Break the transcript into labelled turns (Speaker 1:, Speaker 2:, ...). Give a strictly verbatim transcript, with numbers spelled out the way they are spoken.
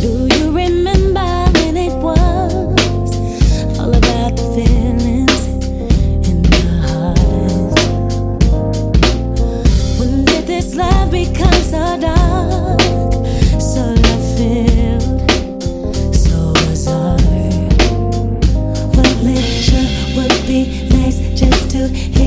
Speaker 1: Do you remember when it was all about the feelings in the heart? When did this love become so dark, so love-filled, so bizarre? Well, it sure would be nice just to hear